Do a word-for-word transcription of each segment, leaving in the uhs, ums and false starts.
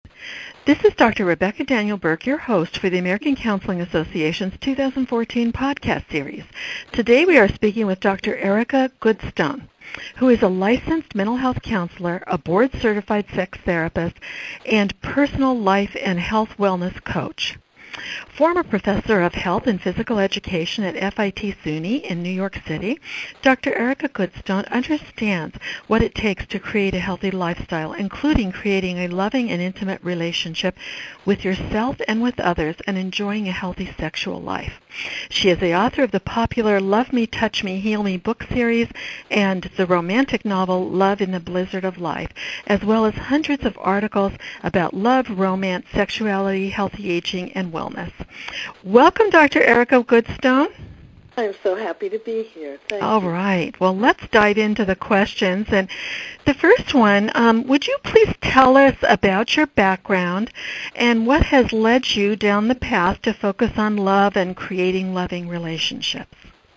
This is Doctor Rebecca Daniel Burke, your host for the American Counseling Association's two thousand fourteen podcast series. Today we are speaking with Doctor Erica Goodstone, who is a licensed mental health counselor, a board-certified sex therapist, and personal life and health wellness coach. Former professor of health and physical education at F I T SUNY in New York City, Doctor Erica Goodstone understands what it takes to create a healthy lifestyle, including creating a loving and intimate relationship with yourself and with others and enjoying a healthy sexual life. She is the author of the popular Love Me, Touch Me, Heal Me book series and the romantic novel Love in the Blizzard of Life, as well as hundreds of articles about love, romance, sexuality, healthy aging, and wellness. Welcome, Doctor Erica Goodstone. I'm so happy to be here. Thank All you. right. Well, let's dive into the questions. And the first one, um, would you please tell us about your background and what has led you down the path to focus on love and creating loving relationships?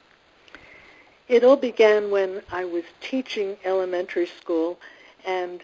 It all began when I was teaching elementary school, and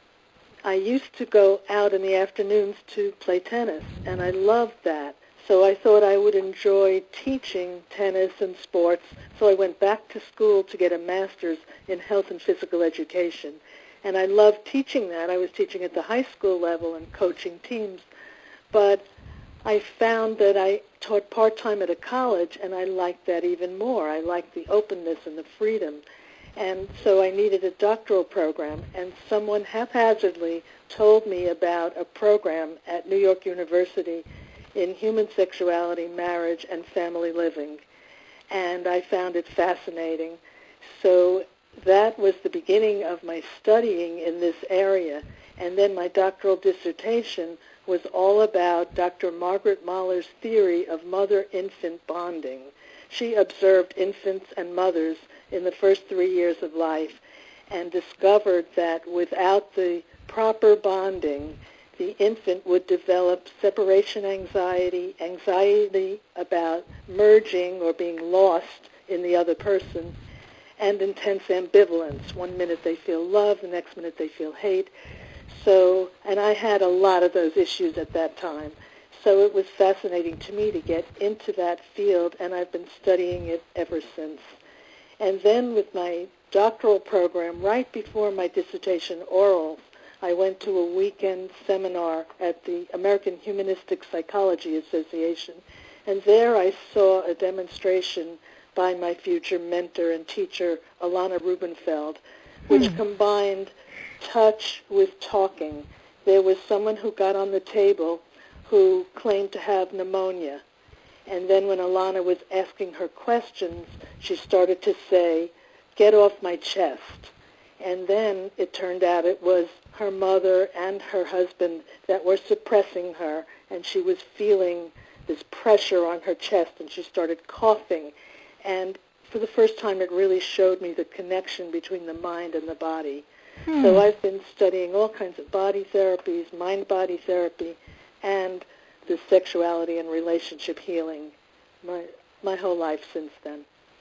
I used to go out in the afternoons to play tennis, and I loved that. So I thought I would enjoy teaching tennis and sports, so I went back to school to get a master's in health and physical education. And I loved teaching that. I was teaching at the high school level and coaching teams. But I found that I taught part-time at a college, and I liked that even more. I liked the openness and the freedom. And so I needed a doctoral program, and someone haphazardly told me about a program at New York University in human sexuality, marriage, and family living. And I found it fascinating. So that was the beginning of my studying in this area. And then my doctoral dissertation was all about Doctor Margaret Mahler's theory of mother-infant bonding. She observed infants and mothers in the first three years of life and discovered that without the proper bonding, the infant would develop separation anxiety, anxiety about merging or being lost in the other person, and intense ambivalence. One minute they feel love, the next minute they feel hate. So, and I had a lot of those issues at that time. So it was fascinating to me to get into that field, and I've been studying it ever since. And then with my doctoral program, right before my dissertation orals, I went to a weekend seminar at the American Humanistic Psychology Association, and there I saw a demonstration by my future mentor and teacher, Alana Rubenfeld, which hmm. combined touch with talking. There was someone who got on the table who claimed to have pneumonia. And then when Alana was asking her questions, she started to say, "Get off my chest." And then it turned out it was her mother and her husband that were suppressing her, and she was feeling this pressure on her chest, and she started coughing. And for the first time, it really showed me the connection between the mind and the body. Hmm. So I've been studying all kinds of body therapies, mind-body therapy, and the sexuality and relationship healing my my whole life since then.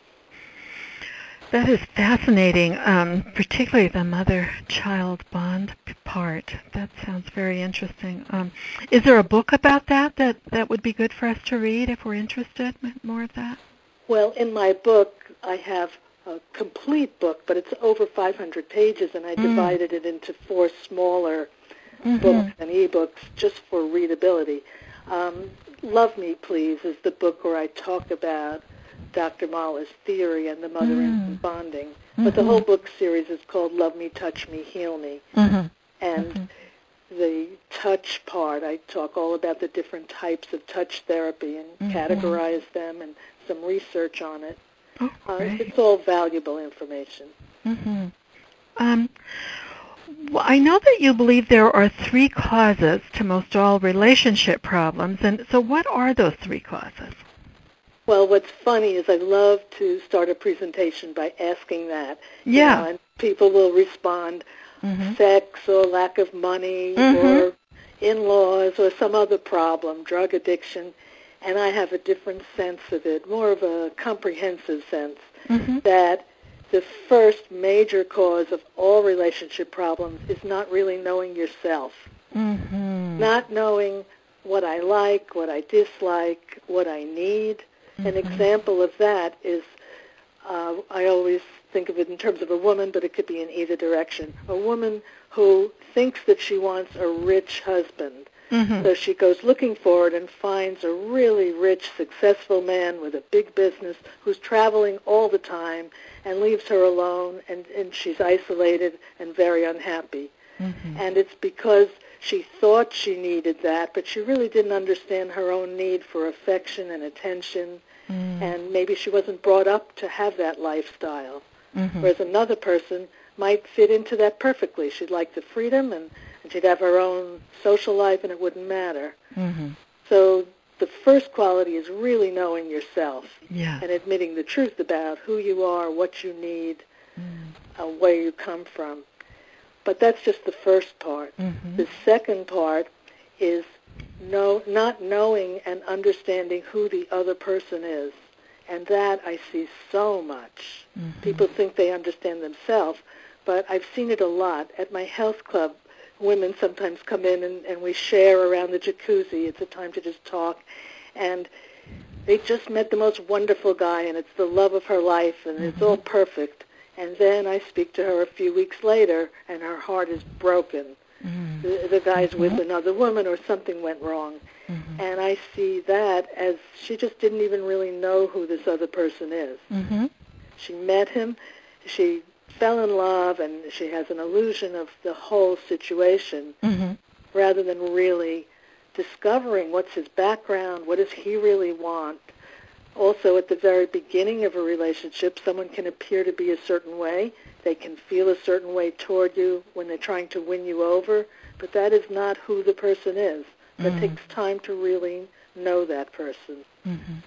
That is fascinating, um, particularly the mother-child bond part. That sounds very interesting. Um, is there a book about that, that that would be good for us to read if we're interested in more of that? Well, in my book, I have a complete book, but it's over five hundred pages, and I mm. divided it into four smaller mm-hmm. books and e-books just for readability. Um, Love Me, Please is the book where I talk about Doctor Mahler's theory and the mother-infant mm. bonding. Mm-hmm. But the whole book series is called Love Me, Touch Me, Heal Me. Mm-hmm. And mm-hmm. the touch part, I talk all about the different types of touch therapy and mm-hmm. categorize them and some research on it. Oh, uh, it's all valuable information. Mm-hmm. Um, well, I know that you believe there are three causes to most all relationship problems, and so what are those three causes? Well, what's funny is I love to start a presentation by asking that. Yeah. You know, and people will respond, mm-hmm. sex or lack of money mm-hmm. or in-laws or some other problem, drug addiction. And I have a different sense of it, more of a comprehensive sense, mm-hmm. that the first major cause of all relationship problems is not really knowing yourself. Mm-hmm. Not knowing what I like, what I dislike, what I need. Mm-hmm. An example of that is, uh, I always think of it in terms of a woman, but it could be in either direction. A woman who thinks that she wants a rich husband. Mm-hmm. So she goes looking for it and finds a really rich, successful man with a big business who's traveling all the time and leaves her alone, and, and she's isolated and very unhappy. Mm-hmm. And it's because she thought she needed that, but she really didn't understand her own need for affection and attention, mm-hmm. and maybe she wasn't brought up to have that lifestyle. Mm-hmm. Whereas another person might fit into that perfectly. She'd like the freedom, and, and she'd have her own social life, and it wouldn't matter. Mm-hmm. So the first quality is really knowing yourself yeah. and admitting the truth about who you are, what you need, mm. uh, where you come from. But that's just the first part. Mm-hmm. The second part is know, not knowing and understanding who the other person is. And that I see so much. Mm-hmm. People think they understand themselves, but I've seen it a lot. At my health club, women sometimes come in and, and we share around the jacuzzi. It's a time to just talk. And they just met the most wonderful guy, and it's the love of her life, and mm-hmm. it's all perfect. And then I speak to her a few weeks later, and her heart is broken. Mm-hmm. The, the guy's mm-hmm. with another woman, or something went wrong. Mm-hmm. And I see that as she just didn't even really know who this other person is. Mm-hmm. She met him, she fell in love, and she has an illusion of the whole situation, mm-hmm. rather than really discovering what's his background, what does he really want. Also, at the very beginning of a relationship, someone can appear to be a certain way. They can feel a certain way toward you when they're trying to win you over, but that is not who the person is. It mm-hmm. takes time to really know that person. Mm-hmm.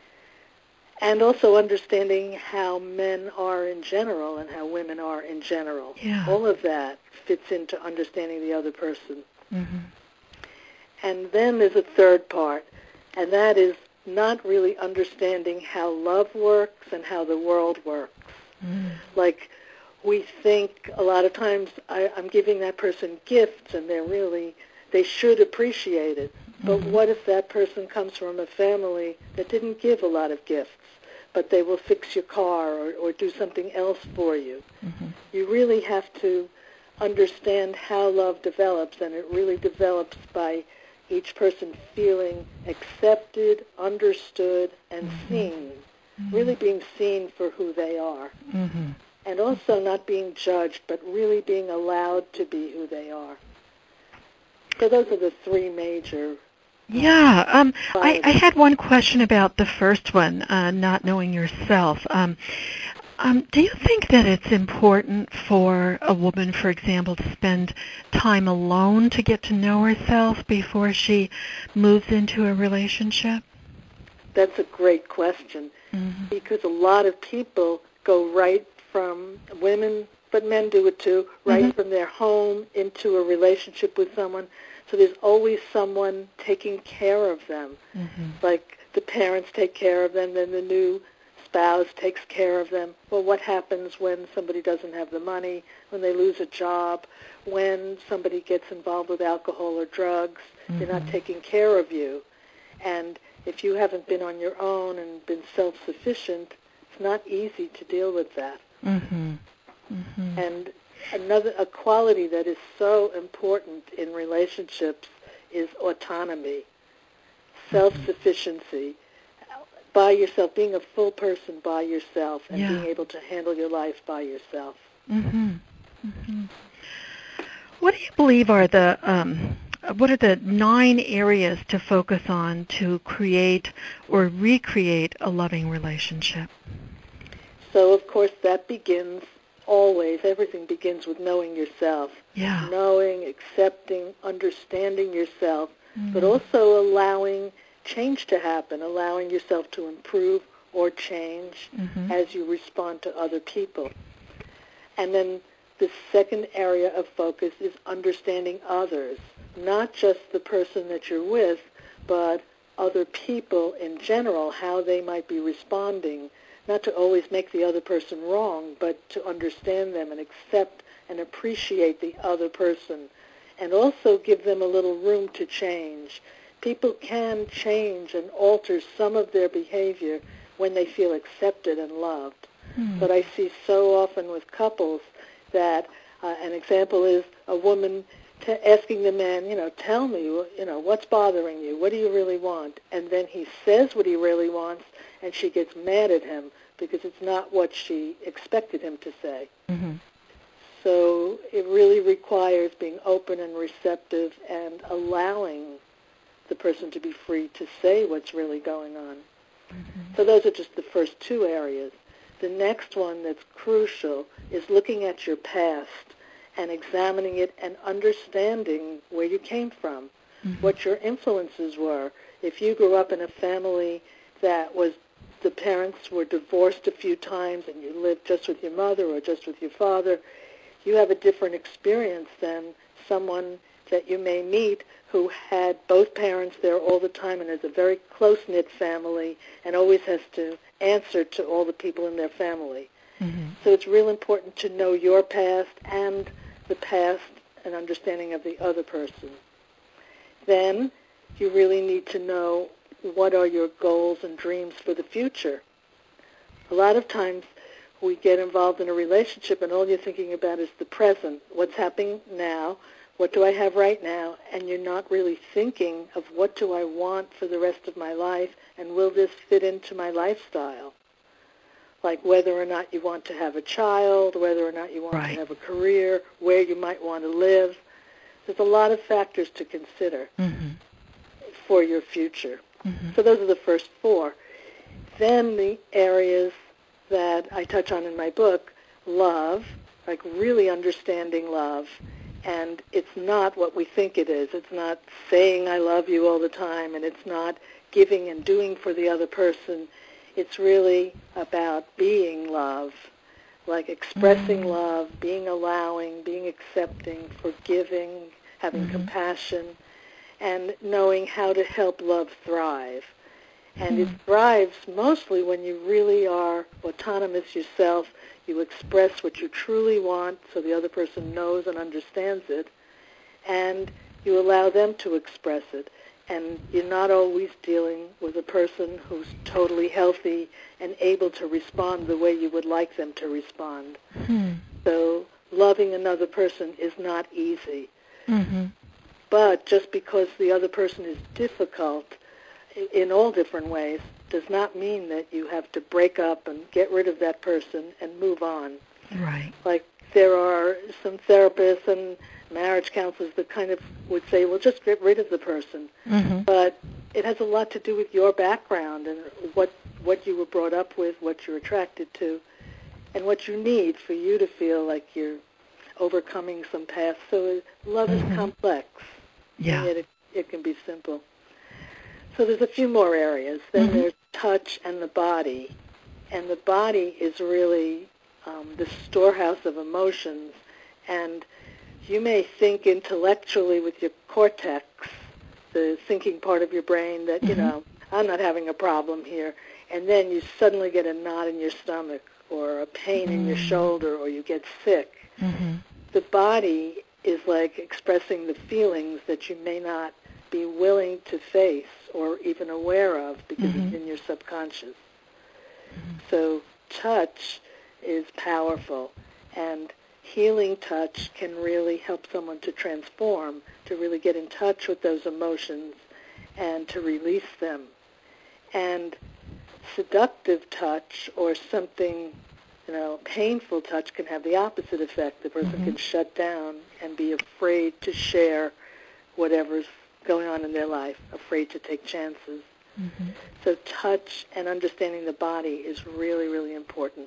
And also understanding how men are in general and how women are in general. Yeah. All of that fits into understanding the other person. Mm-hmm. And then there's a third part, and that is not really understanding how love works and how the world works. Mm. Like, we think a lot of times, I, I'm giving that person gifts, and they're really, they should appreciate it. But mm-hmm. what if that person comes from a family that didn't give a lot of gifts, but they will fix your car or, or do something else for you? Mm-hmm. You really have to understand how love develops, and it really develops by each person feeling accepted, understood, and mm-hmm. seen, mm-hmm. really being seen for who they are. Mm-hmm. And also not being judged, but really being allowed to be who they are. So those are the three major. Yeah, um, I, I had one question about the first one, uh, not knowing yourself. Um, um, do you think that it's important for a woman, for example, to spend time alone to get to know herself before she moves into a relationship? That's a great question, mm-hmm. because a lot of people go right from, women, but men do it too, right mm-hmm. from their home into a relationship with someone. So there's always someone taking care of them. Mm-hmm. Like the parents take care of them, then the new spouse takes care of them. Well, what happens when somebody doesn't have the money, when they lose a job, when somebody gets involved with alcohol or drugs? Mm-hmm. They're not taking care of you. And if you haven't been on your own and been self-sufficient, it's not easy to deal with that. Mm-hmm. Mm-hmm. And another a quality that is so important in relationships is autonomy, self-sufficiency, by yourself, being a full person by yourself, and yeah. being able to handle your life by yourself. Mm-hmm. Mm-hmm. What do you believe are the um, what are the nine areas to focus on to create or recreate a loving relationship? So, of course, that begins always, everything begins with knowing yourself. Yeah. Knowing, accepting, understanding yourself, mm. but also allowing change to happen, allowing yourself to improve or change mm-hmm. as you respond to other people. And then the second area of focus is understanding others, not just the person that you're with, but other people in general, how they might be responding, not to always make the other person wrong, but to understand them and accept and appreciate the other person and also give them a little room to change. People can change and alter some of their behavior when they feel accepted and loved. Hmm. But I see so often with couples that uh, an example is a woman t- asking the man, you know, tell me, you know, what's bothering you? What do you really want? And then he says what he really wants, and she gets mad at him because it's not what she expected him to say. Mm-hmm. So it really requires being open and receptive and allowing the person to be free to say what's really going on. Mm-hmm. So those are just the first two areas. The next one that's crucial is looking at your past and examining it and understanding where you came from, mm-hmm. what your influences were. If you grew up in a family that was, the parents were divorced a few times and you lived just with your mother or just with your father, you have a different experience than someone that you may meet who had both parents there all the time and is a very close-knit family and always has to answer to all the people in their family. Mm-hmm. So it's real important to know your past and the past and understanding of the other person. Then you really need to know what are your goals and dreams for the future. A lot of times we get involved in a relationship and all you're thinking about is the present, what's happening now, what do I have right now, and you're not really thinking of what do I want for the rest of my life and will this fit into my lifestyle? Like whether or not you want to have a child, whether or not you want right. to have a career, where you might want to live. There's a lot of factors to consider mm-hmm. for your future. Mm-hmm. So those are the first four. Then the areas that I touch on in my book, love, like really understanding love. And it's not what we think it is. It's not saying I love you all the time, and it's not giving and doing for the other person. It's really about being love, like expressing mm-hmm. love, being allowing, being accepting, forgiving, having mm-hmm. compassion, and knowing how to help love thrive. And mm-hmm. it thrives mostly when you really are autonomous yourself. You express what you truly want so the other person knows and understands it, and you allow them to express it. And you're not always dealing with a person who's totally healthy and able to respond the way you would like them to respond. Mm-hmm. So loving another person is not easy. Mm-hmm. But just because the other person is difficult in all different ways does not mean that you have to break up and get rid of that person and move on. Right. Like there are some therapists and marriage counselors that kind of would say, well, just get rid of the person. Mm-hmm. But it has a lot to do with your background and what what you were brought up with, what you're attracted to, and what you need for you to feel like you're overcoming some past. So love mm-hmm. is complex. Yeah. And yet it, it can be simple. So there's a few more areas. Then mm-hmm. there's touch and the body. And the body is really um, the storehouse of emotions. And you may think intellectually with your cortex, the thinking part of your brain, that, mm-hmm. you know, I'm not having a problem here. And then you suddenly get a knot in your stomach or a pain mm-hmm. in your shoulder or you get sick. Mm-hmm. The body is like expressing the feelings that you may not be willing to face or even aware of because mm-hmm. it's in your subconscious. Mm-hmm. So touch is powerful, and healing touch can really help someone to transform, to really get in touch with those emotions and to release them. And seductive touch or something, you know, painful touch can have the opposite effect. The person mm-hmm. can shut down and be afraid to share whatever's going on in their life, afraid to take chances. Mm-hmm. So touch and understanding the body is really, really important.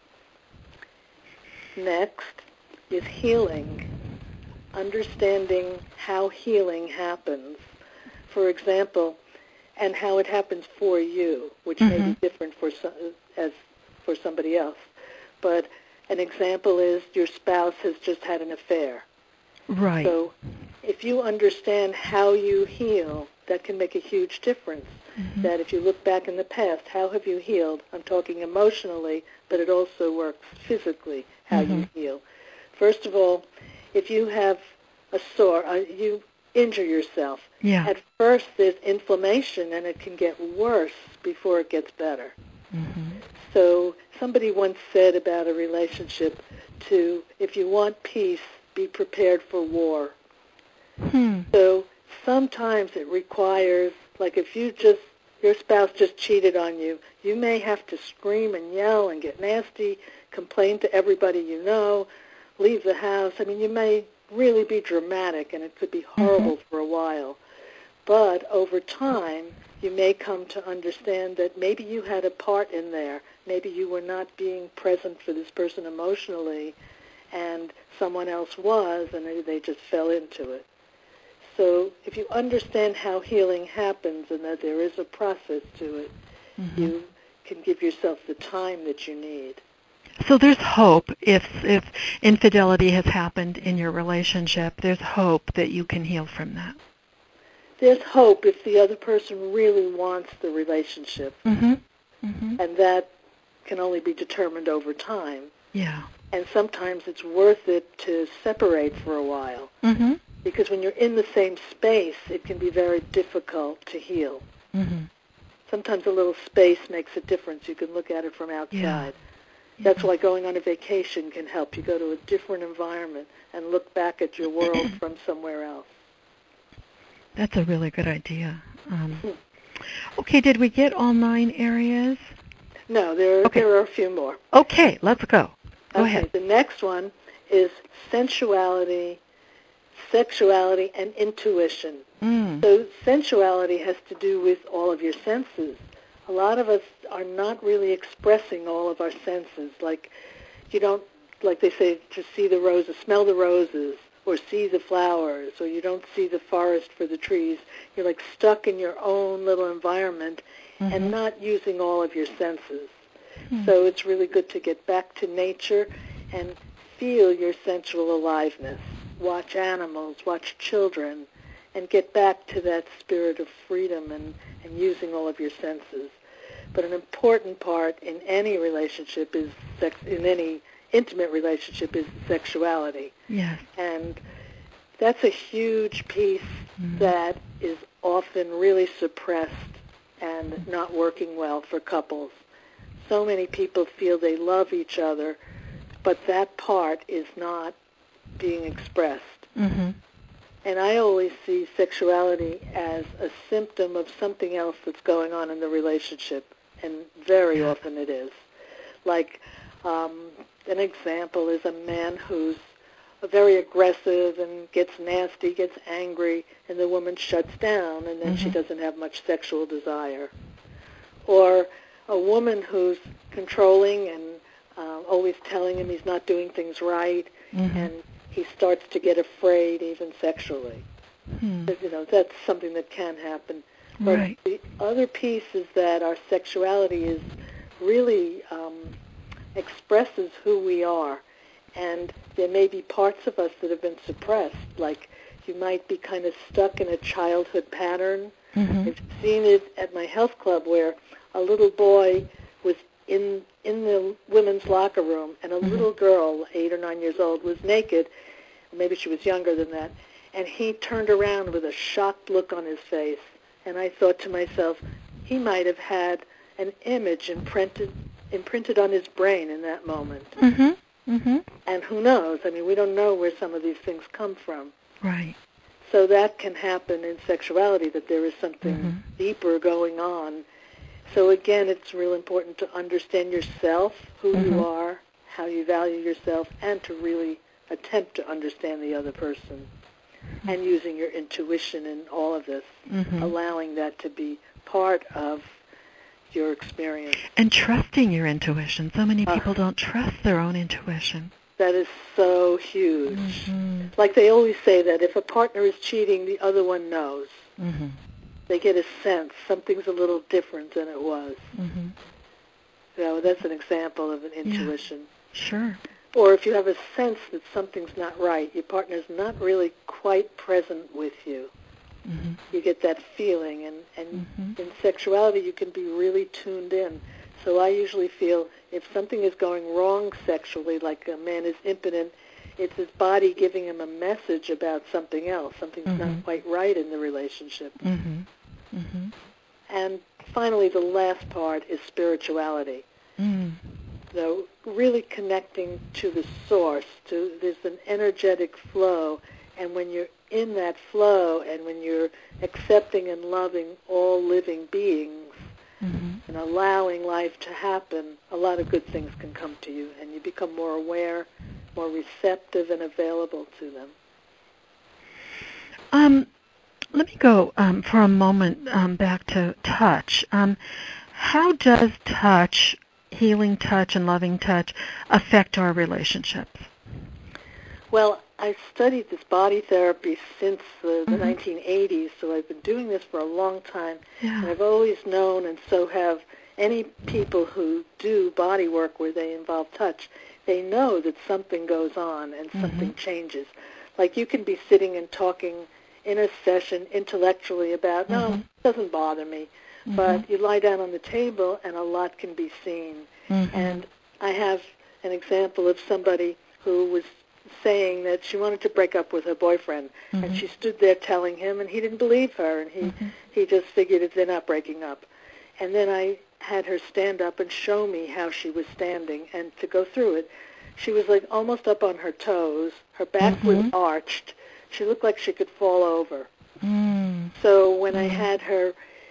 Next is healing, understanding how healing happens, for example, and how it happens for you, which mm-hmm. may be different for some, as for somebody else. But an example is your spouse has just had an affair. Right. So if you understand how you heal, that can make a huge difference. Mm-hmm. That if you look back in the past, how have you healed? I'm talking emotionally, but it also works physically, how mm-hmm. you heal. First of all, if you have a sore, uh, you injure yourself. Yeah. At first there's inflammation and it can get worse before it gets better. Mm-hmm. So somebody once said about a relationship to, if you want peace, be prepared for war. Hmm. So sometimes it requires, like if you just, your spouse just cheated on you, you may have to scream and yell and get nasty, complain to everybody you know, leave the house. I mean, you may really be dramatic and it could be horrible mm-hmm. for a while. But over time, you may come to understand that maybe you had a part in there. Maybe you were not being present for this person emotionally, and someone else was, and they just fell into it. So if you understand how healing happens and that there is a process to it, mm-hmm. you can give yourself the time that you need. So there's hope if if infidelity has happened in your relationship. There's hope that you can heal from that. There's hope if the other person really wants the relationship. Mm-hmm. Mm-hmm. And that can only be determined over time. Yeah. And sometimes it's worth it to separate for a while. Mm-hmm. Because when you're in the same space, it can be very difficult to heal. Mm-hmm. Sometimes a little space makes a difference. You can look at it from outside. Yeah. That's why going on a vacation can help. You go to a different environment and look back at your world from somewhere else. That's a really good idea. Um, okay, did we get all nine areas? No, there, okay. there are a few more. Okay, let's go. Go okay, ahead. The next one is sensuality, sexuality, and intuition. Mm. So sensuality has to do with all of your senses. A lot of us are not really expressing all of our senses. Like you don't, like they say, to see the roses, smell the roses, or see the flowers, or you don't see the forest for the trees. You're like stuck in your own little environment mm-hmm. and not using all of your senses. Mm-hmm. So it's really good to get back to nature and feel your sensual aliveness. Watch animals, watch children, and get back to that spirit of freedom and, and using all of your senses. But an important part in any relationship is sex, in any intimate relationship is sexuality. Yes. And that's a huge piece mm-hmm. that is often really suppressed and not working well for couples. So many people feel they love each other, but that part is not being expressed. Mm-hmm. And I always see sexuality as a symptom of something else that's going on in the relationship, and very yeah. often it is. Like, um, an example is a man who's very aggressive and gets nasty, gets angry, and the woman shuts down, and then mm-hmm. she doesn't have much sexual desire. Or a woman who's controlling and uh, always telling him he's not doing things right, mm-hmm. and he starts to get afraid even sexually. Hmm. But, you know, that's something that can happen. But right. the other piece is that our sexuality is really um, expresses who we are. And there may be parts of us that have been suppressed, like you might be kind of stuck in a childhood pattern. Mm-hmm. I've seen it at my health club where a little boy was in in the women's locker room, and a mm-hmm. little girl, eight or nine years old, was naked. Maybe she was younger than that. And he turned around with a shocked look on his face. And I thought to myself, he might have had an image imprinted imprinted on his brain in that moment. Mm-hmm. Mm-hmm. And who knows? I mean, we don't know where some of these things come from. Right. So that can happen in sexuality, that there is something mm-hmm. deeper going on. So again, it's real important to understand yourself, who mm-hmm. you are, how you value yourself, and to really attempt to understand the other person. Mm-hmm. And using your intuition in all of this, mm-hmm. allowing that to be part of your experience. And trusting your intuition. So many people uh, don't trust their own intuition. That is so huge. Mm-hmm. Like they always say that if a partner is cheating, the other one knows. Mm-hmm. They get a sense something's a little different than it was. Mm-hmm. So that's an example of an intuition. Yeah, sure. Or if you have a sense that something's not right, your partner's not really quite present with you. Mm-hmm. You get that feeling, and, and mm-hmm. in sexuality you can be really tuned in. So I usually feel if something is going wrong sexually, like a man is impotent, it's his body giving him a message about something else. Something's mm-hmm. not quite right in the relationship. Mm-hmm. Mm-hmm. And finally, the last part is spirituality. Mm. So really connecting to the source. To there's an energetic flow, and when you're in that flow, and when you're accepting and loving all living beings, mm-hmm. and allowing life to happen, a lot of good things can come to you, and you become more aware, more receptive, and available to them. Um, let me go um, for a moment um, back to touch. Um, how does touch, healing touch and loving touch, affect our relationships? Well, I studied this body therapy since the, the mm-hmm. nineteen eighties, so I've been doing this for a long time, yeah. and I've always known, and so have any people who do body work where they involve touch, they know that something goes on and mm-hmm. something changes. Like you can be sitting and talking in a session intellectually about, no, mm-hmm. it doesn't bother me, mm-hmm. but you lie down on the table and a lot can be seen. Mm-hmm. And I have an example of somebody who was saying that she wanted to break up with her boyfriend, mm-hmm. and she stood there telling him, and he didn't believe her, and he, mm-hmm. he just figured that they're not breaking up. And then I had her stand up and show me how she was standing, and to go through it. She was like almost up on her toes, her back mm-hmm. was arched, she looked like she could fall over. Mm. So when mm. I had her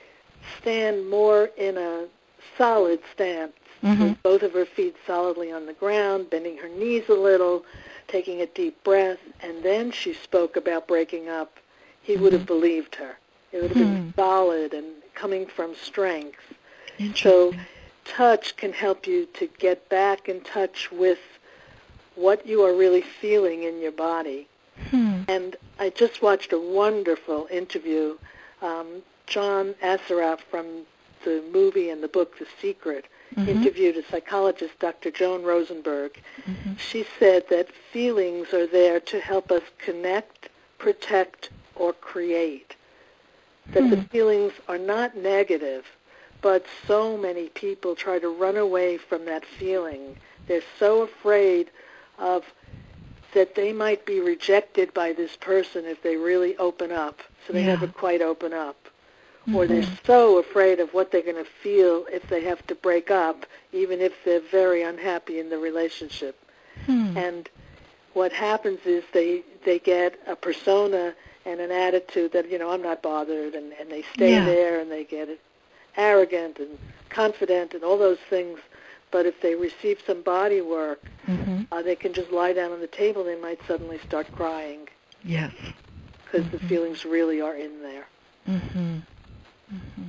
stand more in a solid stance, mm-hmm. with both of her feet solidly on the ground, bending her knees a little, taking a deep breath, and then she spoke about breaking up, he mm-hmm. would have believed her. It would have hmm. been solid and coming from strength. Interesting. So touch can help you to get back in touch with what you are really feeling in your body. Hmm. And I just watched a wonderful interview. Um, John Assaraf from the movie and the book The Secret mm-hmm. interviewed a psychologist, Doctor Joan Rosenberg. Mm-hmm. She said that feelings are there to help us connect, protect, or create. That hmm. the feelings are not negative, but so many people try to run away from that feeling. They're so afraid of that they might be rejected by this person if they really open up, so they yeah. never quite open up. Mm-hmm. Or they're so afraid of what they're going to feel if they have to break up, even if they're very unhappy in the relationship. Hmm. And what happens is they they get a persona and an attitude that, you know, I'm not bothered, and, and they stay yeah. there, and they get arrogant and confident and all those things. But if they receive some body work, mm-hmm. uh, they can just lie down on the table. They might suddenly start crying. Yes. Because mm-hmm. the feelings really are in there. Mm-hmm. Mm-hmm.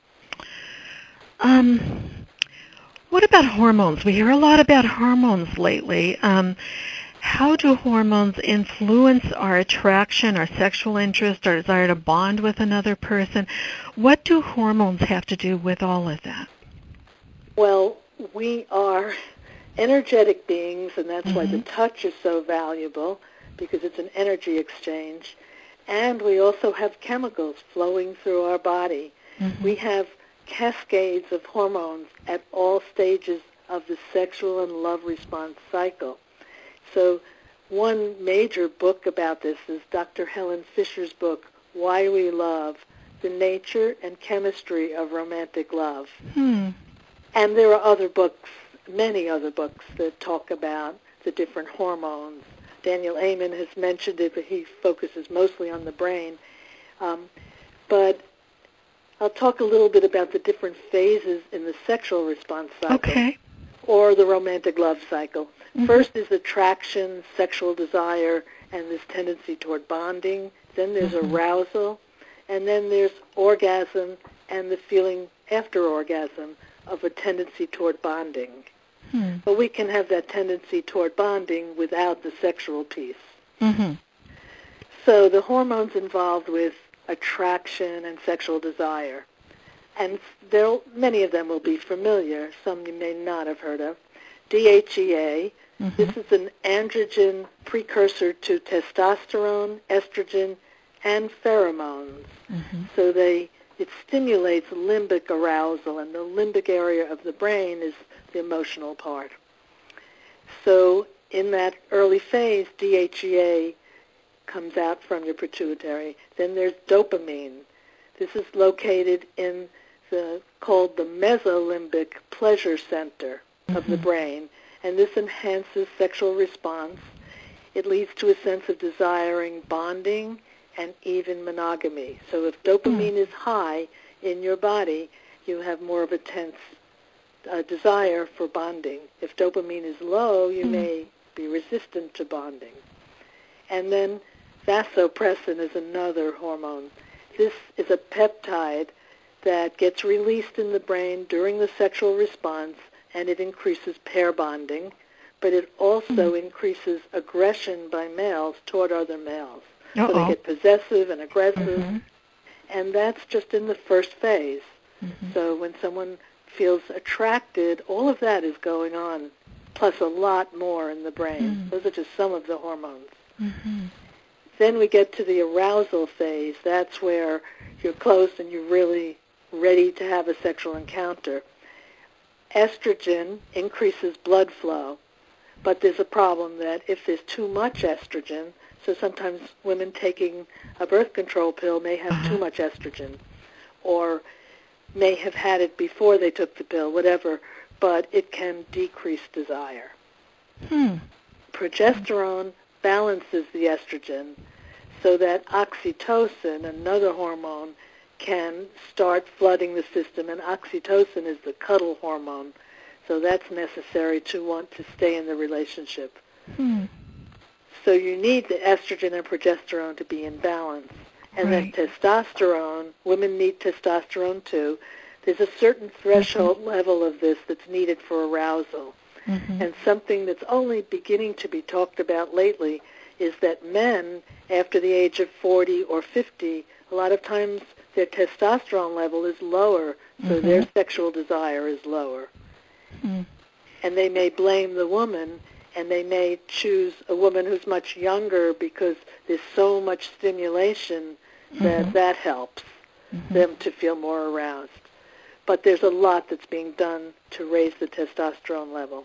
Um, what about hormones? We hear a lot about hormones lately. Um, how do hormones influence our attraction, our sexual interest, our desire to bond with another person? What do hormones have to do with all of that? Well, we are energetic beings, and that's mm-hmm. why the touch is so valuable, because it's an energy exchange. And we also have chemicals flowing through our body. Mm-hmm. We have cascades of hormones at all stages of the sexual and love response cycle. So one major book about this is Doctor Helen Fisher's book, Why We Love, The Nature and Chemistry of Romantic Love. Hmm. And there are other books, many other books, that talk about the different hormones. Daniel Amen has mentioned it, but he focuses mostly on the brain. Um, but I'll talk a little bit about the different phases in the sexual response cycle, okay. or the romantic love cycle. Mm-hmm. First is attraction, sexual desire, and this tendency toward bonding. Then there's mm-hmm. arousal, and then there's orgasm and the feeling after orgasm of a tendency toward bonding. Hmm. But we can have that tendency toward bonding without the sexual piece. Mm-hmm. So the hormones involved with attraction and sexual desire, and there many of them will be familiar, some you may not have heard of. D H E A, mm-hmm. This is an androgen precursor to testosterone, estrogen, and pheromones. Mm-hmm. So they it stimulates limbic arousal, and the limbic area of the brain is the emotional part. So in that early phase, D H E A comes out from your pituitary. Then there's dopamine. This is located in the called the mesolimbic pleasure center of mm-hmm. the brain, and this enhances sexual response. It leads to a sense of desiring bonding and even monogamy. So if dopamine mm. is high in your body, you have more of a tense uh, desire for bonding. If dopamine is low, you mm. may be resistant to bonding. And then vasopressin is another hormone. This is a peptide that gets released in the brain during the sexual response, and it increases pair bonding, but it also mm. increases aggression by males toward other males. Uh-oh. So they get possessive and aggressive, mm-hmm. and that's just in the first phase. Mm-hmm. So when someone feels attracted, all of that is going on, plus a lot more in the brain. Mm. Those are just some of the hormones. Mm-hmm. Then we get to the arousal phase. That's where you're close and you're really ready to have a sexual encounter. Estrogen increases blood flow, but there's a problem that if there's too much estrogen, so sometimes women taking a birth control pill may have uh-huh. too much estrogen, or may have had it before they took the pill, whatever, but it can decrease desire. Hmm. Progesterone balances the estrogen so that oxytocin, another hormone, can start flooding the system, and oxytocin is the cuddle hormone, so that's necessary to want to stay in the relationship. Hmm. So you need the estrogen and progesterone to be in balance. And right. then testosterone, women need testosterone too. There's a certain threshold mm-hmm. level of this that's needed for arousal. Mm-hmm. And something that's only beginning to be talked about lately is that men, after the age of forty or fifty, a lot of times their testosterone level is lower, so mm-hmm. their sexual desire is lower. Mm-hmm. And they may blame the woman, and they may choose a woman who's much younger because there's so much stimulation that mm-hmm. that helps mm-hmm. them to feel more aroused. But there's a lot that's being done to raise the testosterone level.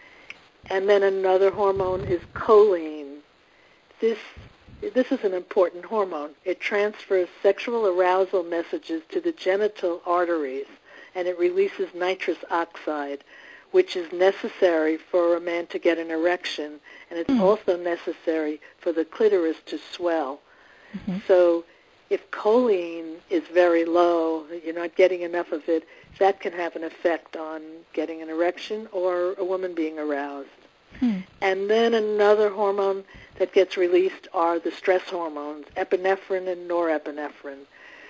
And then another hormone is choline. This this is an important hormone. It transfers sexual arousal messages to the genital arteries, and it releases nitrous oxide, which is necessary for a man to get an erection, and it's mm. also necessary for the clitoris to swell. Mm-hmm. So if choline is very low, you're not getting enough of it, that can have an effect on getting an erection or a woman being aroused. Hmm. And then another hormone that gets released are the stress hormones, epinephrine and norepinephrine.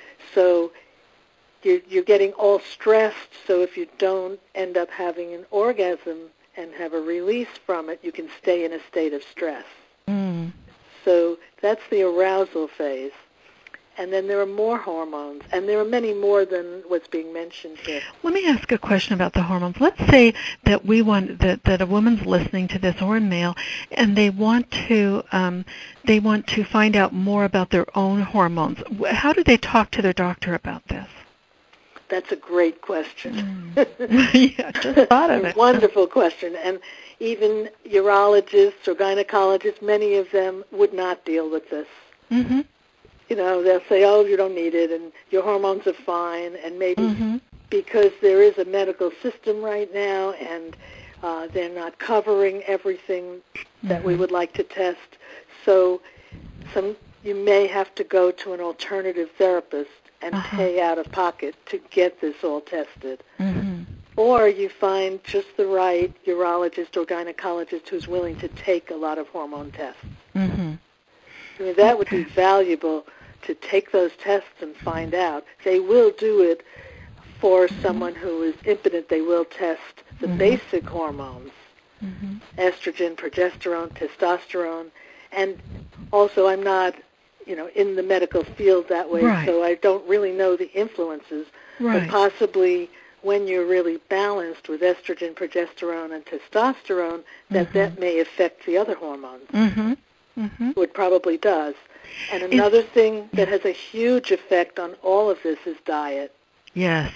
So you're, you're getting all stressed, so if you don't end up having an orgasm and have a release from it, you can stay in a state of stress. Mm. So that's the arousal phase. And then there are more hormones, and there are many more than what's being mentioned here. Let me ask a question about the hormones. Let's say that we want that, that a woman's listening to this, or a male, and they want to um, they want to find out more about their own hormones. How do they talk to their doctor about this? That's a great question. Mm. yeah, just thought of it. Wonderful question, and even urologists or gynecologists, many of them would not deal with this. Mm-hmm. You know, they'll say, oh, you don't need it, and your hormones are fine, and maybe mm-hmm. because there is a medical system right now, and uh, they're not covering everything that mm-hmm. we would like to test. So some you may have to go to an alternative therapist and uh-huh. pay out of pocket to get this all tested. Mm-hmm. Or you find just the right urologist or gynecologist who's willing to take a lot of hormone tests. Mm-hmm. I mean, that okay. would be valuable to take those tests and find out. They will do it for mm-hmm. someone who is impotent. They will test the mm-hmm. basic hormones, mm-hmm. estrogen, progesterone, testosterone, and also I'm not, you know, in the medical field that way, right. so I don't really know the influences, right. but possibly when you're really balanced with estrogen, progesterone, and testosterone, that mm-hmm. that may affect the other hormones. Mm-hmm. Mm-hmm. It probably does. And another it's, thing that has a huge effect on all of this is diet. Yes.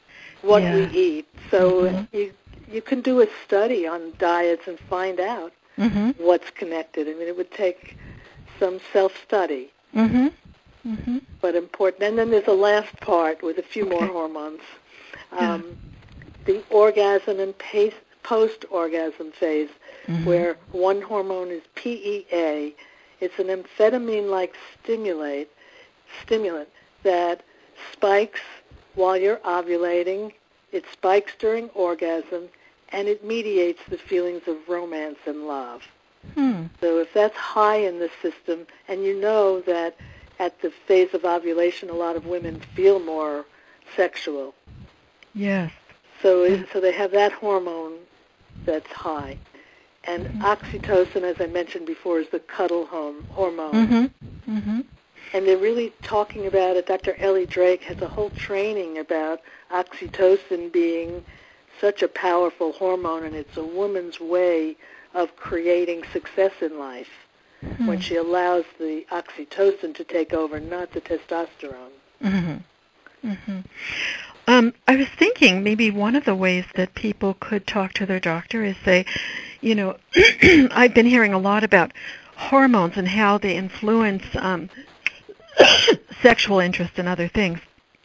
What yes. we eat. So mm-hmm. you you can do a study on diets and find out mm-hmm. what's connected. I mean, it would take some self-study, mm-hmm. Mm-hmm. but important. And then there's a last part with a few okay. more hormones. Yeah. Um, the orgasm and pace, post-orgasm phase, mm-hmm. where one hormone is P E A. It's an amphetamine-like stimulate, stimulant that spikes while you're ovulating, it spikes during orgasm, and it mediates the feelings of romance and love. Hmm. So if that's high in the system, and you know that at the phase of ovulation a lot of women feel more sexual. Yes. So, yes. it, so they have that hormone that's high. And mm-hmm. oxytocin, as I mentioned before, is the cuddle home, hormone. Mm-hmm. Mm-hmm. And they're really talking about it. Doctor Ellie Drake has a whole training about oxytocin being such a powerful hormone, and it's a woman's way of creating success in life mm-hmm. when she allows the oxytocin to take over, not the testosterone. Mm-hmm. Mm-hmm. Um, I was thinking maybe one of the ways that people could talk to their doctor is say, you know, I've been hearing a lot about hormones and how they influence um, sexual interest and other things.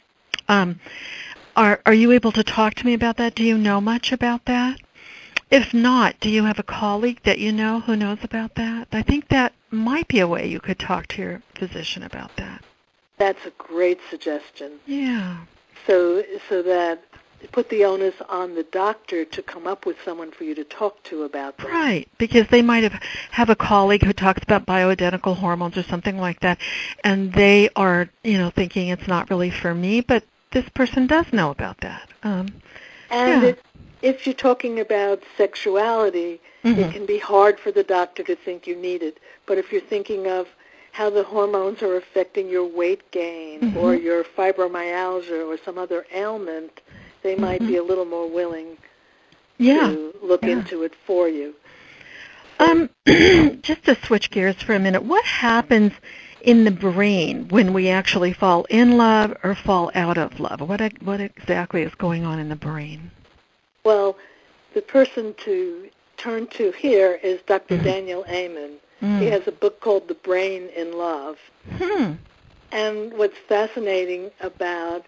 Um, are are you able to talk to me about that? Do you know much about that? If not, do you have a colleague that you know who knows about that? I think that might be a way you could talk to your physician about that. That's a great suggestion. Yeah. So so that put the onus on the doctor to come up with someone for you to talk to about that. Right, because they might have, have a colleague who talks about bioidentical hormones or something like that, and they are, you know, thinking it's not really for me, but this person does know about that. Um, and yeah. it, if you're talking about sexuality, mm-hmm. it can be hard for the doctor to think you need it. But if you're thinking of how the hormones are affecting your weight gain mm-hmm. or your fibromyalgia or some other ailment, they mm-hmm. might be a little more willing yeah. to look yeah. into it for you. So, um, just to switch gears for a minute, what happens in the brain when we actually fall in love or fall out of love? What what exactly is going on in the brain? Well, the person to turn to here is Doctor Mm-hmm. Daniel Amen. Mm. He has a book called The Brain in Love. Hmm. And what's fascinating about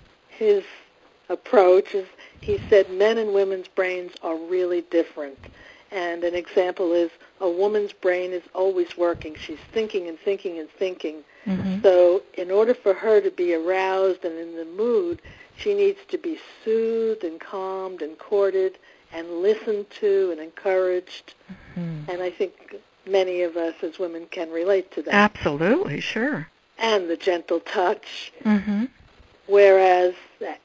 his approach is he said men and women's brains are really different. And an example is a woman's brain is always working. She's thinking and thinking and thinking. Mm-hmm. So in order for her to be aroused and in the mood, she needs to be soothed and calmed and courted and listened to and encouraged. Mm-hmm. And I think many of us as women can relate to that. Absolutely, sure. And the gentle touch. Mm-hmm. Whereas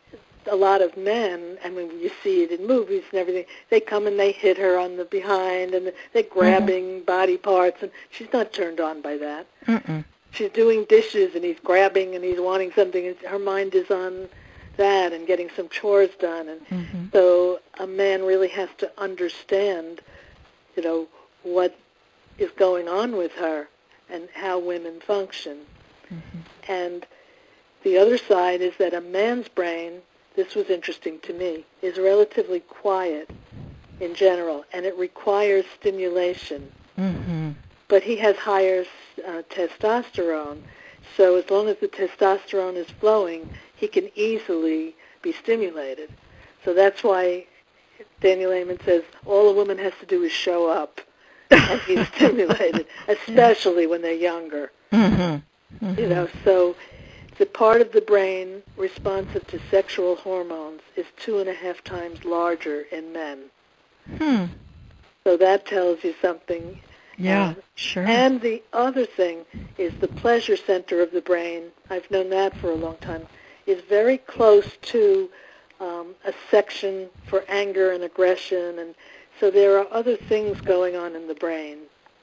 a lot of men, I mean, you see it in movies and everything, they come and they hit her on the behind and they're grabbing mm-hmm. body parts, and she's not turned on by that. Mm-mm. She's doing dishes and he's grabbing and he's wanting something, and her mind is on that and getting some chores done. And mm-hmm. so a man really has to understand, you know, what is going on with her and how women function. Mm-hmm. And the other side is that a man's brain, this was interesting to me, is relatively quiet in general, and it requires stimulation. Mm-hmm. But he has higher uh, testosterone, so as long as the testosterone is flowing, he can easily be stimulated. So that's why Daniel Amen says all a woman has to do is show up and he's stimulated, especially when they're younger. Mm-hmm. Mm-hmm. You know, so the part of the brain responsive to sexual hormones is two and a half times larger in men. Hmm. So that tells you something. Yeah, um, sure. And the other thing is the pleasure center of the brain, I've known that for a long time, is very close to um, a section for anger and aggression. And so there are other things going on in the brain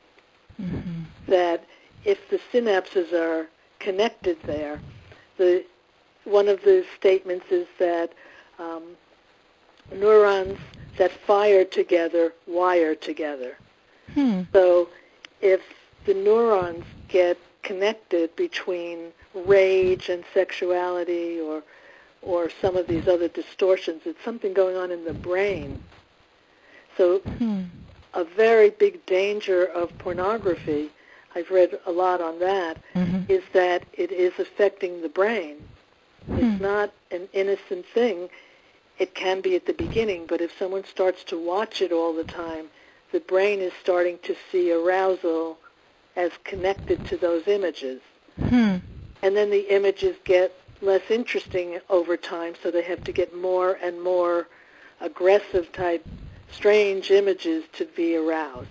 mm-hmm. that if the synapses are connected there, the one of the statements is that um, neurons that fire together wire together. Hmm. So if the neurons get connected between rage and sexuality or or some of these other distortions, it's something going on in the brain. So hmm. a very big danger of pornography, I've read a lot on that, mm-hmm. is that it is affecting the brain. Mm-hmm. It's not an innocent thing. It can be at the beginning, but if someone starts to watch it all the time, the brain is starting to see arousal as connected to those images. Hmm. And then the images get less interesting over time, so they have to get more and more aggressive type, strange images to be aroused.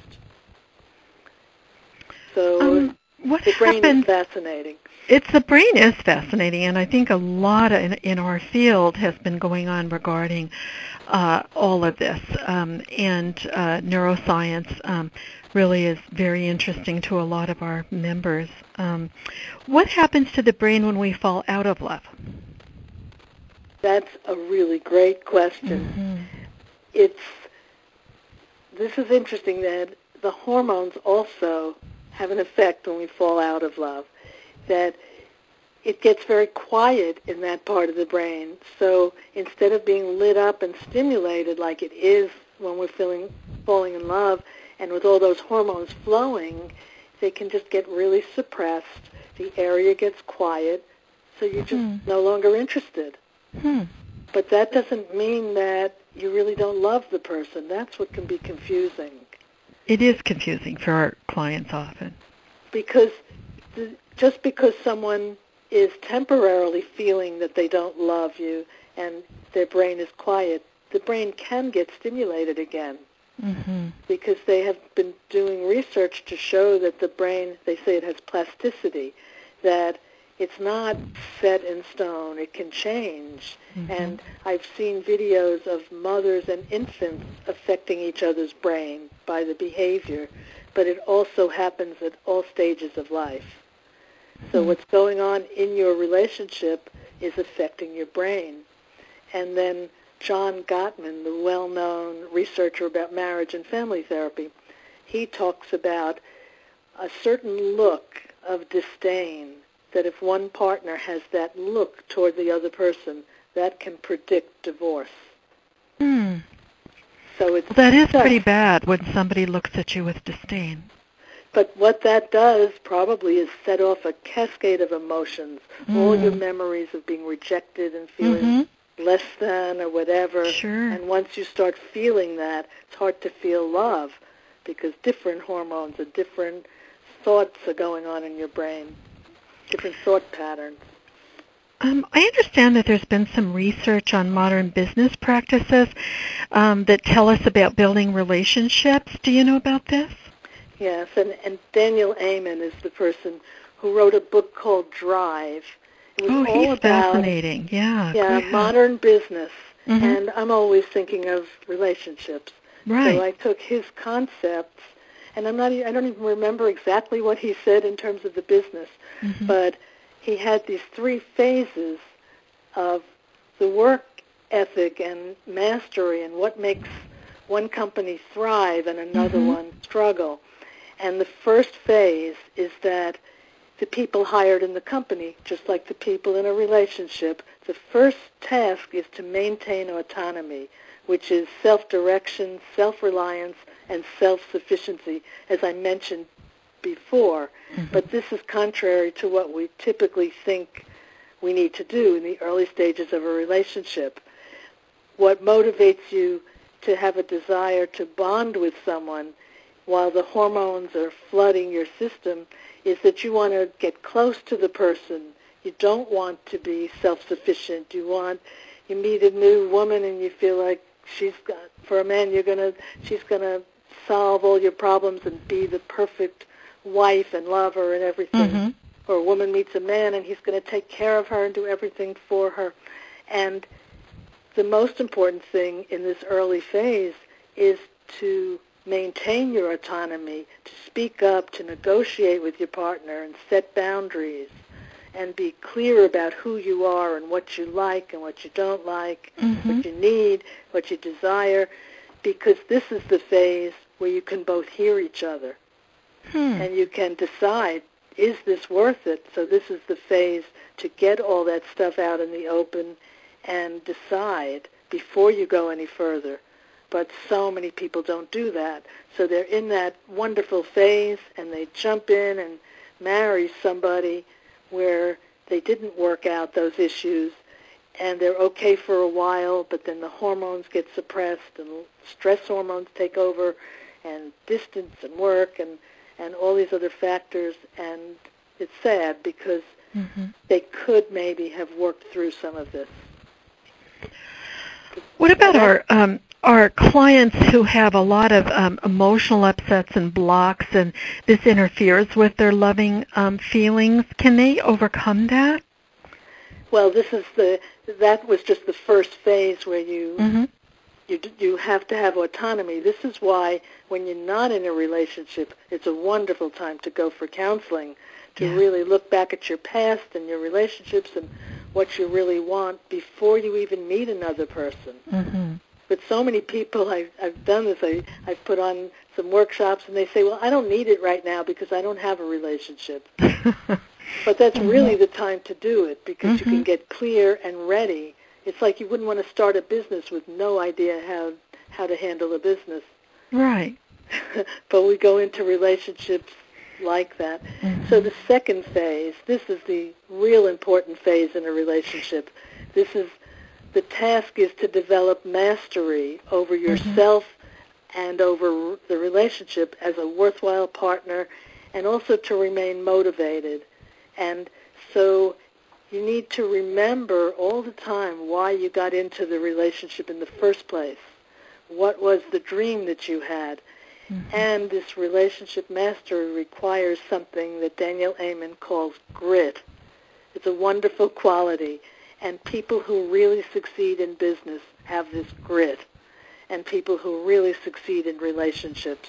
So um, what the brain happens, is fascinating. It's the brain is fascinating, and I think a lot in, in our field has been going on regarding uh, all of this, um, and uh, neuroscience um, really is very interesting to a lot of our members. Um, what happens to the brain when we fall out of love? That's a really great question. Mm-hmm. It's this is interesting that the hormones also have an effect when we fall out of love. That it gets very quiet in that part of the brain. So instead of being lit up and stimulated like it is when we're feeling falling in love, and with all those hormones flowing, they can just get really suppressed. The area gets quiet, so you're just hmm. no longer interested. Hmm. But that doesn't mean that you really don't love the person. That's what can be confusing. It is confusing for our clients often. Because the, just because someone is temporarily feeling that they don't love you and their brain is quiet, the brain can get stimulated again. Mm-hmm. Because they have been doing research to show that the brain, they say it has plasticity, that it's not set in stone. It can change. Mm-hmm. And I've seen videos of mothers and infants affecting each other's brain by the behavior, but it also happens at all stages of life. So mm-hmm. what's going on in your relationship is affecting your brain. And then John Gottman, the well-known researcher about marriage and family therapy, he talks about a certain look of disdain, that if one partner has that look toward the other person, that can predict divorce. Hmm. So it's well, that is tough. Pretty bad when somebody looks at you with disdain. But what that does probably is set off a cascade of emotions, mm. all your memories of being rejected and feeling mm-hmm. less than or whatever. Sure. And once you start feeling that, it's hard to feel love because different hormones and different thoughts are going on in your brain, different thought patterns. Um, I understand that there's been some research on modern business practices um, that tell us about building relationships. Do you know about this? Yes, and, and Daniel Amen is the person who wrote a book called Drive. It was oh, all he's about, fascinating. Yeah, yeah, modern business. Mm-hmm. And I'm always thinking of relationships. Right. So I took his concepts, and I'm not. I don't even remember exactly what he said in terms of the business, mm-hmm. but he had these three phases of the work ethic and mastery and what makes one company thrive and another mm-hmm. one struggle. And the first phase is that the people hired in the company, just like the people in a relationship, the first task is to maintain autonomy, which is self-direction, self-reliance, and self-sufficiency, as I mentioned before. Mm-hmm. But this is contrary to what we typically think we need to do in the early stages of a relationship. What motivates you to have a desire to bond with someone while the hormones are flooding your system is that you want to get close to the person. You don't want to be self-sufficient. You want, you meet a new woman and you feel like she's got, for a man, you're gonna, she's gonna solve all your problems and be the perfect wife and lover and everything. Mm-hmm. Or a woman meets a man and he's going to take care of her and do everything for her. And the most important thing in this early phase is to maintain your autonomy, to speak up, to negotiate with your partner and set boundaries and be clear about who you are and what you like and what you don't like, mm-hmm. what you need, what you desire, because this is the phase where you can both hear each other. Hmm. And you can decide, is this worth it? So this is the phase to get all that stuff out in the open and decide before you go any further. But so many people don't do that. So they're in that wonderful phase, and they jump in and marry somebody where they didn't work out those issues, and they're okay for a while, but then the hormones get suppressed, and stress hormones take over, and distance and work, and, and all these other factors, and it's sad because mm-hmm. they could maybe have worked through some of this. What about our um, our clients who have a lot of um, emotional upsets and blocks, and this interferes with their loving um, feelings? Can they overcome that? Well, this is the that was just the first phase where you mm-hmm. you you have to have autonomy. This is why when you're not in a relationship, it's a wonderful time to go for counseling, to yeah. really look back at your past and your relationships and what you really want before you even meet another person. Mm-hmm. But so many people, I've, I've done this, I, I've put on some workshops, and they say, well, I don't need it right now because I don't have a relationship. But that's mm-hmm. really the time to do it, because mm-hmm. you can get clear and ready. It's like you wouldn't want to start a business with no idea how, how to handle a business. Right. But we go into relationships like that. Mm-hmm. So the second phase, this is the real important phase in a relationship. This is, the task is to develop mastery over yourself mm-hmm. and over the relationship as a worthwhile partner, and also to remain motivated. And so you need to remember all the time why you got into the relationship in the first place. What was the dream that you had? Mm-hmm. And this relationship mastery requires something that Daniel Amen calls grit. It's a wonderful quality. And people who really succeed in business have this grit. And people who really succeed in relationships,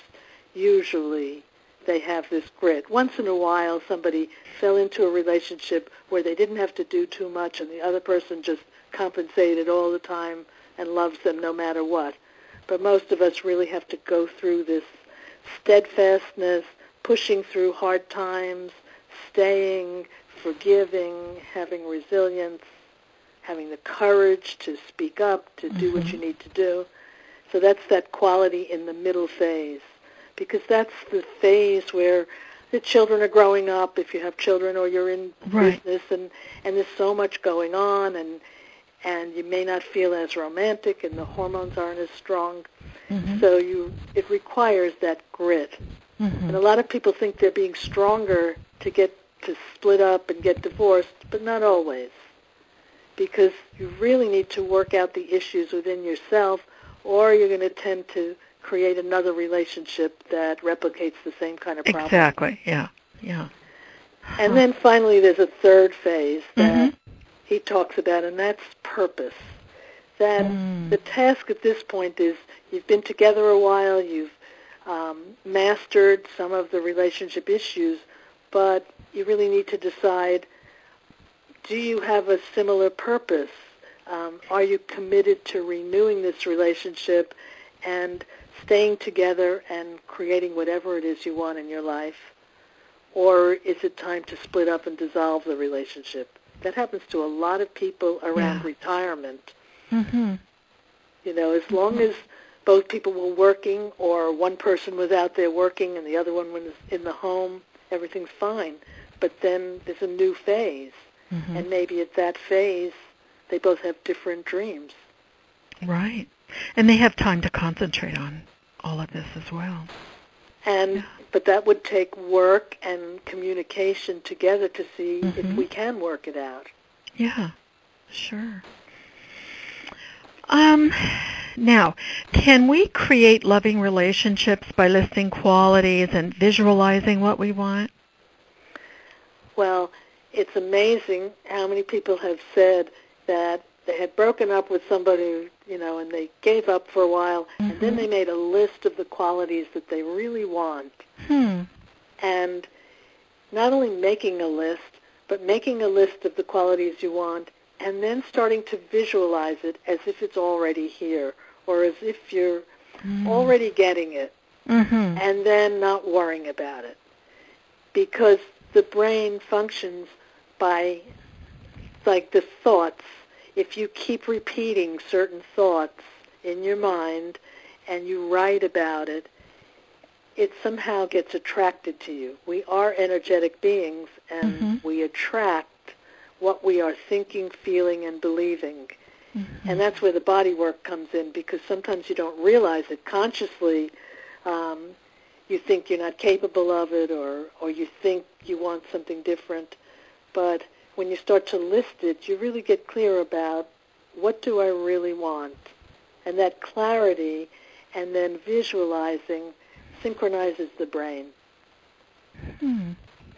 usually they have this grit. Once in a while, somebody fell into a relationship where they didn't have to do too much, and the other person just compensated all the time and loves them no matter what. But most of us really have to go through this steadfastness, pushing through hard times, staying, forgiving, having resilience, having the courage to speak up, to do mm-hmm. what you need to do. So that's that quality in the middle phase, because that's the phase where the children are growing up, if you have children, or you're in right. business, and, and there's so much going on, and and you may not feel as romantic, and the hormones aren't as strong. Mm-hmm. So you it requires that grit. Mm-hmm. And a lot of people think they're being stronger to get to split up and get divorced, but not always, because you really need to work out the issues within yourself, or you're going to tend to create another relationship that replicates the same kind of problem. Exactly, yeah, yeah. Huh. And then finally there's a third phase that mm-hmm. he talks about, and that's purpose. That mm. the task at this point is you've been together a while, you've um, mastered some of the relationship issues, but you really need to decide, do you have a similar purpose? Um, are you committed to renewing this relationship and staying together and creating whatever it is you want in your life? Or is it time to split up and dissolve the relationship? That happens to a lot of people around yeah. retirement. Mm-hmm. You know, as long as both people were working, or one person was out there working and the other one was in the home, everything's fine. But then there's a new phase. Mm-hmm. And maybe at that phase, they both have different dreams. Right. And they have time to concentrate on all of this as well. And yeah. But that would take work and communication together to see mm-hmm. if we can work it out. Yeah, sure. Um, now, can we create loving relationships by listing qualities and visualizing what we want? Well, it's amazing how many people have said that they had broken up with somebody, you know, and they gave up for a while, mm-hmm. and then they made a list of the qualities that they really want. Hmm. And not only making a list, but making a list of the qualities you want, and then starting to visualize it as if it's already here, or as if you're mm. already getting it, mm-hmm. and then not worrying about it. Because the brain functions by, like the thoughts. If you keep repeating certain thoughts in your mind, and you write about it, it somehow gets attracted to you. We are energetic beings, and mm-hmm. we attract what we are thinking, feeling, and believing. Mm-hmm. And that's where the body work comes in, because sometimes you don't realize it consciously. Um, you think you're not capable of it, or, or you think you want something different. But when you start to list it, you really get clear about what do I really want. And that clarity and then visualizing synchronizes the brain. Hmm.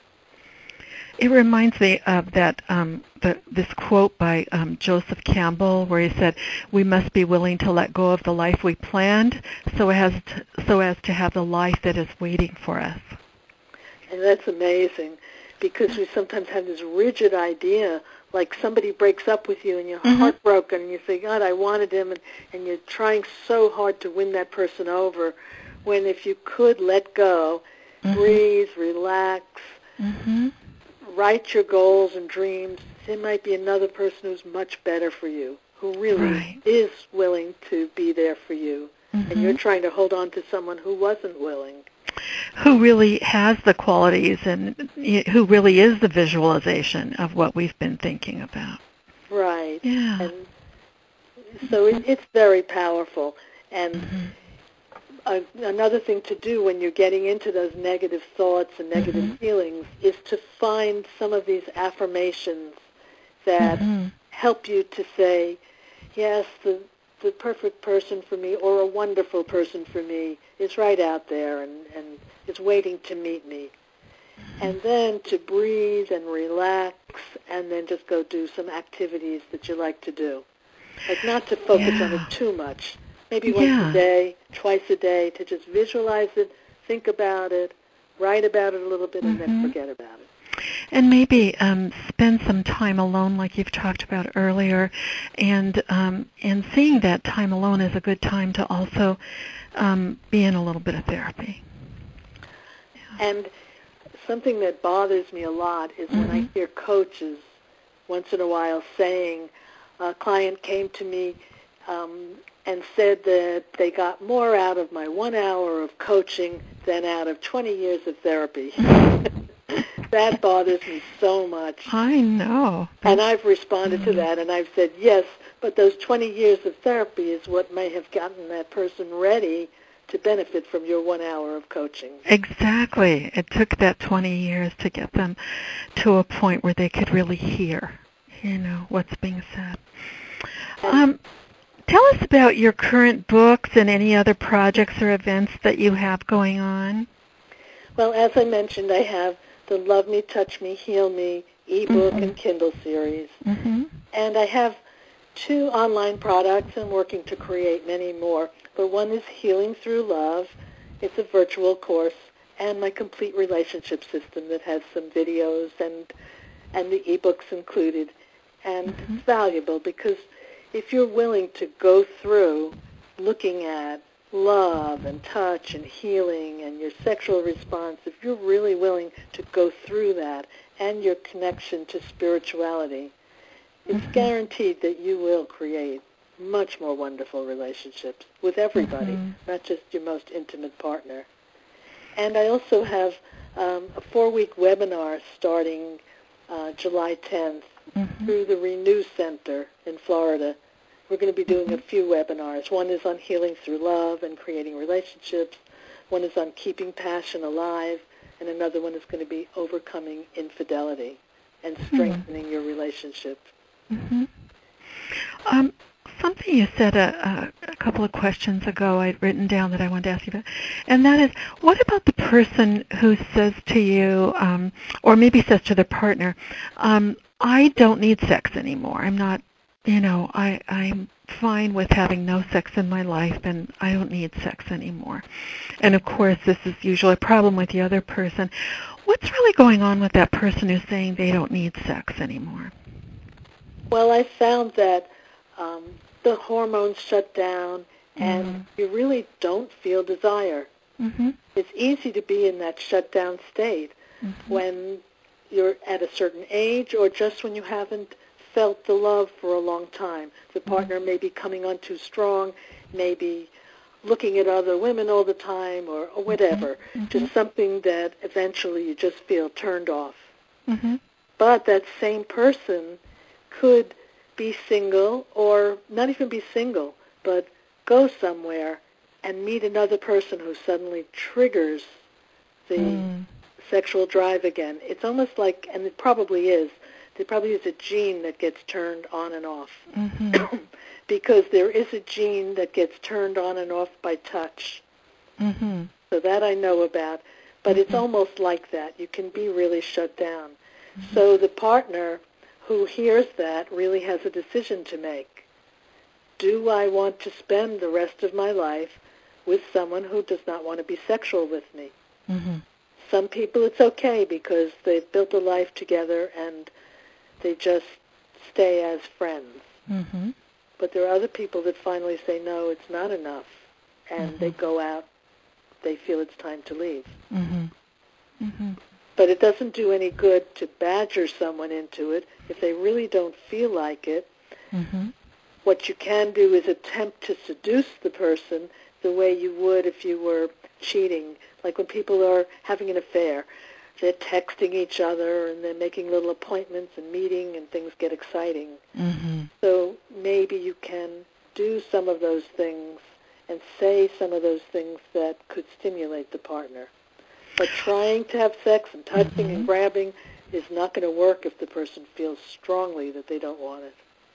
It reminds me of that um, the, this quote by um, Joseph Campbell, where he said, "We must be willing to let go of the life we planned, so as to, so as to have the life that is waiting for us." And that's amazing, because we sometimes have this rigid idea, like somebody breaks up with you and you're mm-hmm. heartbroken, and you say, "God, I wanted him," and, and you're trying so hard to win that person over. When if you could let go, mm-hmm. breathe, relax, mm-hmm. write your goals and dreams, there might be another person who's much better for you, who really right. is willing to be there for you. Mm-hmm. And you're trying to hold on to someone who wasn't willing. Who really has the qualities and who really is the visualization of what we've been thinking about. Right. Yeah. And so it, it's very powerful. And mm-hmm. Uh, another thing to do when you're getting into those negative thoughts and negative mm-hmm. feelings is to find some of these affirmations that mm-hmm. help you to say, yes, the, the perfect person for me, or a wonderful person for me is right out there and, and is waiting to meet me. Mm-hmm. And then to breathe and relax and then just go do some activities that you like to do. Like not to focus yeah. on it too much. Maybe once yeah. a day, twice a day, to just visualize it, think about it, write about it a little bit, and mm-hmm. then forget about it. And maybe um, spend some time alone, like you've talked about earlier, and um, and seeing that time alone is a good time to also um, be in a little bit of therapy. Yeah. And something that bothers me a lot is mm-hmm. when I hear coaches once in a while saying, a client came to me um, and said that they got more out of my one hour of coaching than out of twenty years of therapy. That bothers me so much. I know. And I've responded to that, and I've said, yes, but those twenty years of therapy is what may have gotten that person ready to benefit from your one hour of coaching. Exactly. It took that twenty years to get them to a point where they could really hear, you know, what's being said. Um, tell us about your current books and any other projects or events that you have going on. Well, as I mentioned, I have the Love Me, Touch Me, Heal Me ebook mm-hmm. and Kindle series. Mm-hmm. And I have two online products. I'm working to create many more. But one is Healing Through Love. It's a virtual course, and my complete relationship system that has some videos and and the ebooks included. And mm-hmm. it's valuable because if you're willing to go through looking at love and touch and healing and your sexual response, if you're really willing to go through that and your connection to spirituality, it's mm-hmm. guaranteed that you will create much more wonderful relationships with everybody, mm-hmm. not just your most intimate partner. And I also have um, a four-week webinar starting uh, July tenth mm-hmm. through the Renew Center in Florida. We're going to be doing a few webinars. One is on healing through love and creating relationships. One is on keeping passion alive. And another one is going to be overcoming infidelity and strengthening mm-hmm. your relationship. Mm-hmm. Um, something you said a, a, a couple of questions ago I'd written down that I wanted to ask you about, and that is, what about the person who says to you, um, or maybe says to their partner, um, I don't need sex anymore. I'm not You know, I, I'm fine with having no sex in my life, and I don't need sex anymore. And, of course, this is usually a problem with the other person. What's really going on with that person who's saying they don't need sex anymore? Well, I found that um, the hormones shut down, and mm-hmm. you really don't feel desire. Mm-hmm. It's easy to be in that shut down state mm-hmm. when you're at a certain age or just when you haven't felt the love for a long time. The partner may be coming on too strong, maybe looking at other women all the time or, or whatever, mm-hmm. just something that eventually you just feel turned off. Mm-hmm. But that same person could be single, or not even be single, but go somewhere and meet another person who suddenly triggers the mm. sexual drive again. It's almost like, and it probably is, there probably is a gene that gets turned on and off. Mm-hmm. Because there is a gene that gets turned on and off by touch. Mm-hmm. So that I know about. But mm-hmm. it's almost like that. You can be really shut down. Mm-hmm. So the partner who hears that really has a decision to make. Do I want to spend the rest of my life with someone who does not want to be sexual with me? Mm-hmm. Some people it's okay because they've built a life together and they just stay as friends. Mm-hmm. But there are other people that finally say, no, it's not enough, and mm-hmm. they go out, they feel it's time to leave. Mm-hmm. Mm-hmm. But it doesn't do any good to badger someone into it if they really don't feel like it. Mm-hmm. What you can do is attempt to seduce the person the way you would if you were cheating. Like when people are having an affair, they're texting each other and they're making little appointments and meeting and things get exciting. Mm-hmm. So maybe you can do some of those things and say some of those things that could stimulate the partner. But trying to have sex and touching mm-hmm. and grabbing is not going to work if the person feels strongly that they don't want it.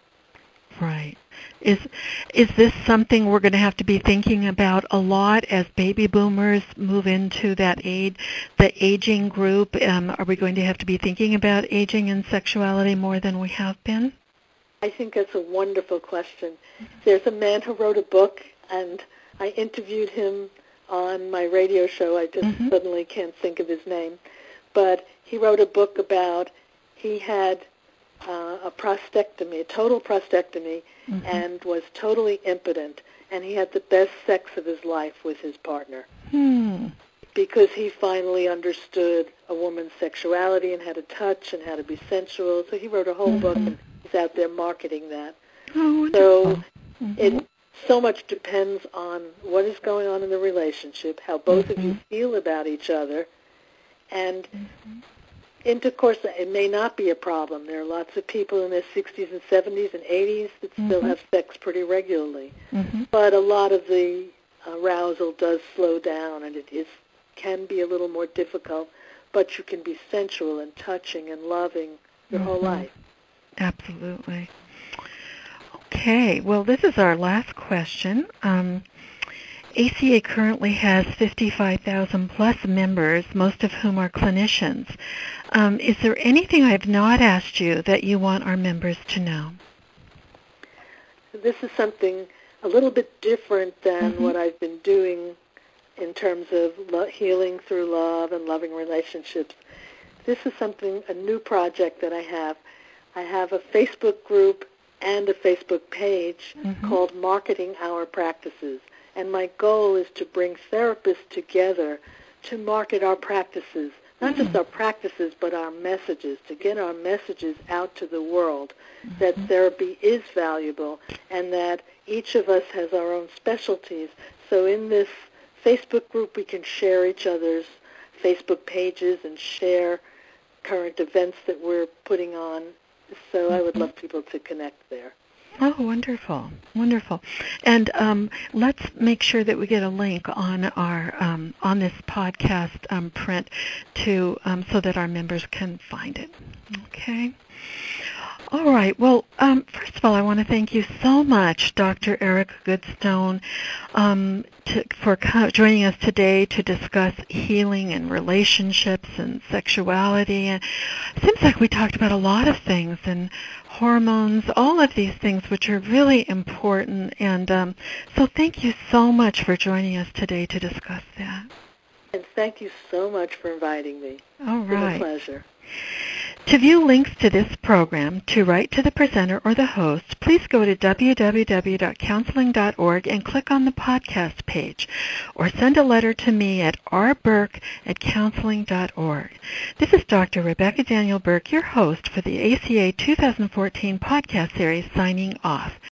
Right. Is is this something we're going to have to be thinking about a lot as baby boomers move into that age, the aging group? Um, are we going to have to be thinking about aging and sexuality more than we have been? I think that's a wonderful question. There's a man who wrote a book, and I interviewed him on my radio show. I just mm-hmm. suddenly can't think of his name. But he wrote a book about, he had uh, a prostatectomy, a total prostatectomy, mm-hmm. and was totally impotent. And he had the best sex of his life with his partner. Hmm. Because he finally understood a woman's sexuality and how to touch and how to be sensual. So he wrote a whole mm-hmm. book and he's out there marketing that. Oh, wonderful. So mm-hmm. it so much depends on what is going on in the relationship, how both mm-hmm. of you feel about each other, and mm-hmm. intercourse. It may not be a problem. There are lots of people in their sixties and seventies and eighties that mm-hmm. still have sex pretty regularly. Mm-hmm. But a lot of the arousal does slow down, and it is can be a little more difficult, but you can be sensual and touching and loving your mm-hmm. whole life. Absolutely. Okay, well, this is our last question. Um, A C A currently has fifty-five thousand plus members, most of whom are clinicians. Um, is there anything I've not asked you that you want our members to know? This is something a little bit different than mm-hmm. what I've been doing in terms of lo- healing through love and loving relationships. This is something, a new project that I have. I have a Facebook group and a Facebook page mm-hmm. called Marketing Our Practices. And my goal is to bring therapists together to market our practices, not mm-hmm. just our practices, but our messages, to get our messages out to the world, mm-hmm. that therapy is valuable and that each of us has our own specialties. So in this Facebook group, we can share each other's Facebook pages and share current events that we're putting on. So mm-hmm. I would love people to connect there. Oh, wonderful, wonderful. And um, let's make sure that we get a link on our um, on this podcast um, print to um, so that our members can find it. Okay. All right. Well, um, first of all, I want to thank you so much, Doctor Erica Goodstone, um, to, for co- joining us today to discuss healing and relationships and sexuality. And it seems like we talked about a lot of things and hormones, all of these things which are really important. And um, so thank you so much for joining us today to discuss that. And thank you so much for inviting me. All right. It's been a pleasure. To view links to this program, to write to the presenter or the host, please go to w w w dot counseling dot org and click on the podcast page, or send a letter to me at r burke at counseling dot org. This is Doctor Rebecca Daniel Burke, your host for the A C A two thousand fourteen podcast series, signing off.